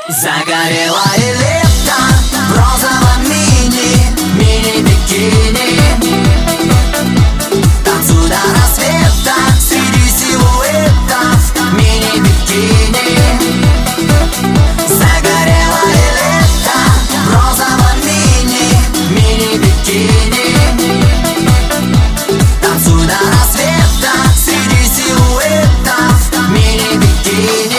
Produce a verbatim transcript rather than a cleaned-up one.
Загорелое лето в розовом мини, мини-бикини. Танцуй до рассвета среди силуэтов мини-бикини. Загорелое лето в розовом мини, мини-бикини. Танцуй до рассвета среди силуэтов мини-бикини.